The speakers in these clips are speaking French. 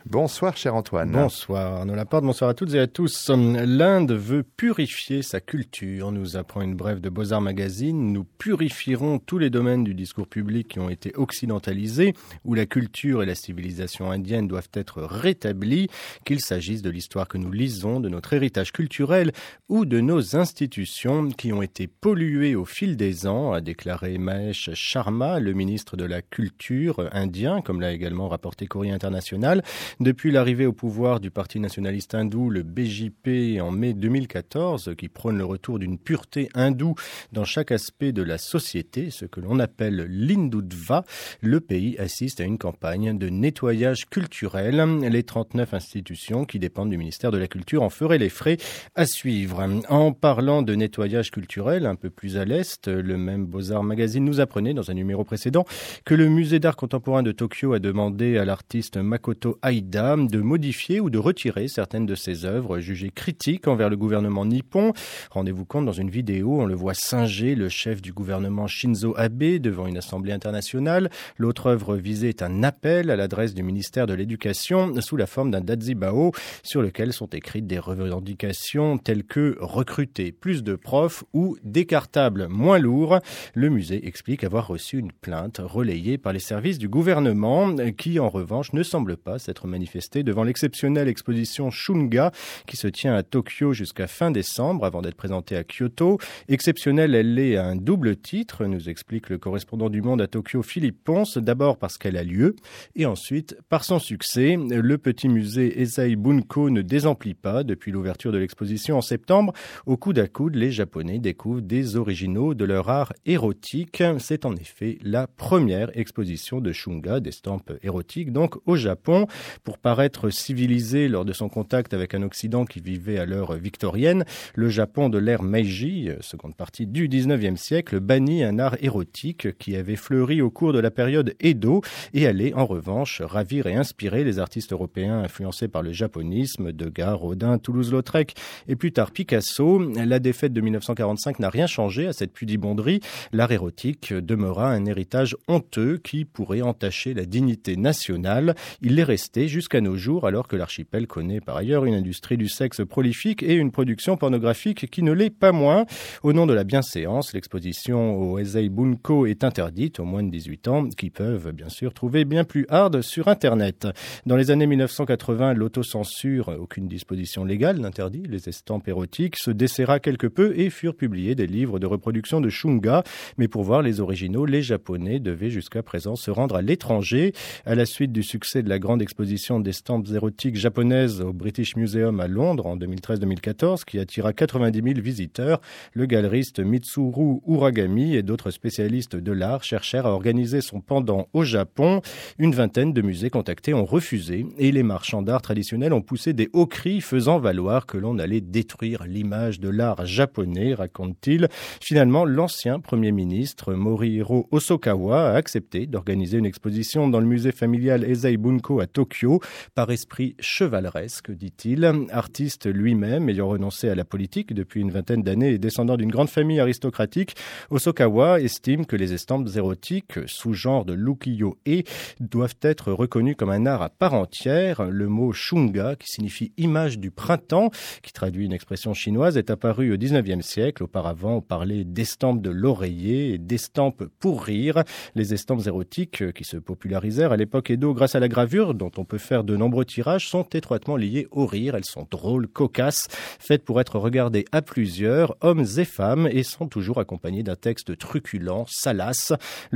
Bonsoir cher Antoine. Bonsoir Arnaud Laporte, bonsoir à toutes et à tous. L'Inde veut purifier sa culture, nous apprend une brève de Beaux-Arts Magazine. Nous purifierons tous les domaines du discours public qui ont été occidentalisés, où la culture et la civilisation indienne doivent être rétablies, qu'il s'agisse de l'histoire que nous lisons, de notre héritage culturel ou de nos institutions qui ont été polluées au fil des ans, a déclaré Mahesh Sharma, le ministre de la Culture indien, comme l'a également rapporté Courrier International. Depuis l'arrivée au pouvoir du parti nationaliste hindou, le BJP, en mai 2014, qui prône le retour d'une pureté hindoue dans chaque aspect de la société, ce que l'on appelle l'Hindutva, le pays assiste à une campagne de nettoyage culturel. Les 39 institutions qui dépendent du ministère de la Culture en feraient les frais à suivre. En parlant de nettoyage culturel, un peu plus à l'est, le même Beaux-Arts Magazine nous apprenait dans un numéro précédent que le musée d'art contemporain de Tokyo a demandé à l'artiste Makoto Aida de modifier ou de retirer certaines de ses œuvres jugées critiques envers le gouvernement nippon. Rendez-vous compte, dans une vidéo, on le voit singer le chef du gouvernement Shinzo Abe devant une assemblée internationale. L'autre œuvre visée est un appel à l'adresse du ministère de l'Éducation sous la forme d'un dazibao sur lequel sont écrites des revendications telles que recruter plus de profs ou des cartables moins lourds. Le musée explique avoir reçu une plainte relayée par les services du gouvernement qui, en revanche, ne semble pas s'être manifesté devant l'exceptionnelle exposition Shunga qui se tient à Tokyo jusqu'à fin décembre avant d'être présentée à Kyoto. Exceptionnelle, elle l'est à un double titre, nous explique le correspondant du Monde à Tokyo Philippe Ponce, d'abord parce qu'elle a lieu et ensuite par son succès. Le petit musée Eisei Bunko ne désemplit pas depuis l'ouverture de l'exposition en septembre. Au coude à coude, les Japonais découvrent des originaux de leur art érotique. C'est en effet la première exposition de Shunga, d'estampes érotiques, donc au Japon. Pour paraître civilisé lors de son contact avec un Occident qui vivait à l'heure victorienne, le Japon de l'ère Meiji, seconde partie du 19e siècle, bannit un art érotique qui avait fleuri au cours de la période Edo et allait en revanche ravir et inspirer les artistes européens influencés par le japonisme, Degas, Rodin, Toulouse-Lautrec et plus tard Picasso. La défaite de 1945 n'a rien changé à cette pudibonderie. L'art érotique demeura un héritage honteux qui pourrait entacher la dignité nationale. Il l'est resté jusqu'à nos jours, alors que l'archipel connaît par ailleurs une industrie du sexe prolifique et une production pornographique qui ne l'est pas moins. Au nom de la bienséance, l'exposition au Eisei Bunko est interdite aux moins de 18 ans, qui peuvent bien sûr trouver bien plus hard sur Internet. Dans les années 1980, l'autocensure, aucune disposition légale n'interdit les estampes érotiques, se desserra quelque peu et furent publiés des livres de reproduction de Shunga. Mais pour voir les originaux, les Japonais devaient jusqu'à présent se rendre à l'étranger. À la suite du succès de la grande exposition d'estampes érotiques japonaises au British Museum à Londres en 2013-2014, qui attira 90 000 visiteurs, le galeriste Mitsuru Uragami et d'autres spécialistes de l'art cherchèrent à organiser son pendant au Japon. Une vingtaine de musées contactés ont refusé et les marchands d'art traditionnels ont poussé des hauts cris faisant valoir que l'on allait détruire l'image de l'art japonais, raconte-t-il. Finalement, l'ancien Premier ministre Morihiro Hosokawa a accepté d'organiser une exposition dans le musée familial Eisei Bunko à Tokyo, par esprit chevaleresque, dit-il. Artiste lui-même, ayant renoncé à la politique depuis une vingtaine d'années et descendant d'une grande famille aristocratique, Hosokawa estime que les estampes érotiques, sous-genre de l'ukiyo-e, doivent être reconnues comme un art à part entière. Le mot shunga, qui signifie image du printemps, qui traduit une expression chinoise, est apparu au 19e siècle. Auparavant, on parlait d'estampes de l'oreiller et d'estampes pour rire. Les estampes érotiques qui se popularisèrent à l'époque Edo grâce à la gravure, dont on peut faire de nombreux tirages, sont étroitement liées au rire. Elles sont drôles, cocasses, faites pour être regardées à plusieurs, hommes et femmes, et sont toujours accompagnées d'un texte truculent, salace.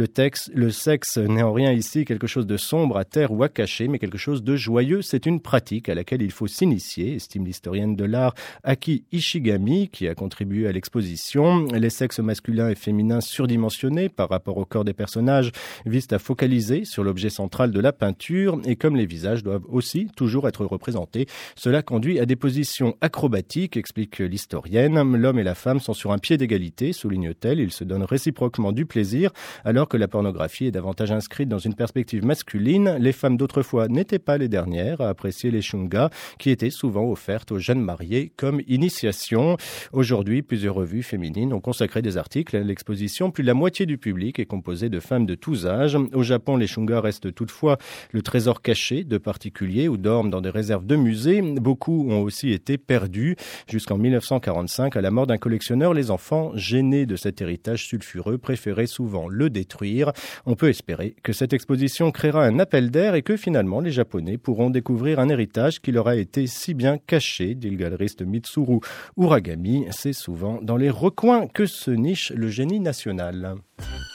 Le sexe n'est en rien ici quelque chose de sombre, à taire ou à cacher, mais quelque chose de joyeux. C'est une pratique à laquelle il faut s'initier, estime l'historienne de l'art Aki Ishigami, qui a contribué à l'exposition. Les sexes masculins et féminins surdimensionnés par rapport au corps des personnages visent à focaliser sur l'objet central de la peinture, et comme les visages doivent aussi toujours être représentés, cela conduit à des positions acrobatiques, explique l'historienne. L'homme et la femme sont sur un pied d'égalité, souligne-t-elle, ils se donnent réciproquement du plaisir, alors que la pornographie est davantage inscrite dans une perspective masculine. Les femmes d'autrefois n'étaient pas les dernières à apprécier les shunga, qui étaient souvent offertes aux jeunes mariés comme initiation. Aujourd'hui, plusieurs revues féminines ont consacré des articles à l'exposition. Plus de la moitié du public est composé de femmes de tous âges. Au Japon, les shunga restent toutefois le trésor caché de particuliers ou dorment dans des réserves de musées. Beaucoup ont aussi été perdus. Jusqu'en 1945, à la mort d'un collectionneur, les enfants, gênés de cet héritage sulfureux, préféraient souvent le détruire. On peut espérer que cette exposition créera un appel d'air et que finalement les Japonais pourront découvrir un héritage qui leur a été si bien caché, dit le galeriste Mitsuru Uragami. C'est souvent dans les recoins que se niche le génie national.